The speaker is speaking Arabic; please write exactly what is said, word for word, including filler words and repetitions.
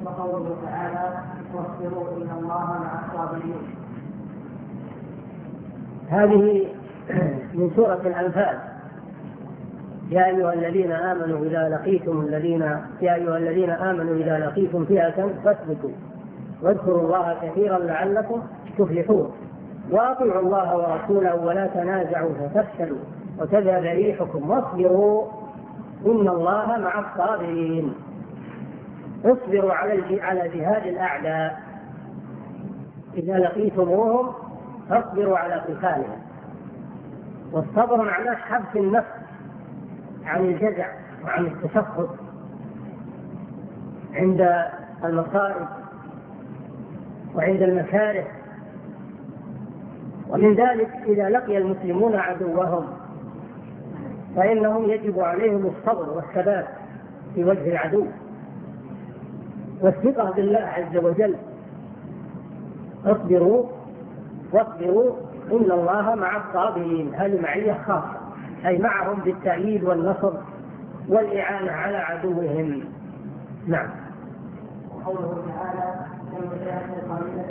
وقوله تعالى واصبروا إن الله مع الصابرين. هذه من سورة الأنفال. يا أيها الذين آمنوا إذا لقيتم الذين يا أيها الذين آمنوا إذا لقيتم فئة فاثبتوا واذكروا الله كثيرا لعلكم تفلحون وأطيعوا الله ورسوله ولا تنازعوا فتفشلوا وتذهب ريحكم واصبروا إن الله مع الصابرين. اصبروا على على جهاد الأعداء، إذا لقيتموهم فاصبروا على قتالهم. والصبر معناه حبس النفس عن الجزع وعن التشخص عند المصائب وعند المكاره. ومن ذلك إذا لقي المسلمون عدوهم فإنهم يجب عليهم الصبر والثبات في وجه العدو والثقة بالله عز وجل. اصبروا واصبروا إن الله مع الصابرين. هذه معية خاصة، أي معهم بالتأييد والنصر والإعانة على عدوهم. نعم. وقوله تعالى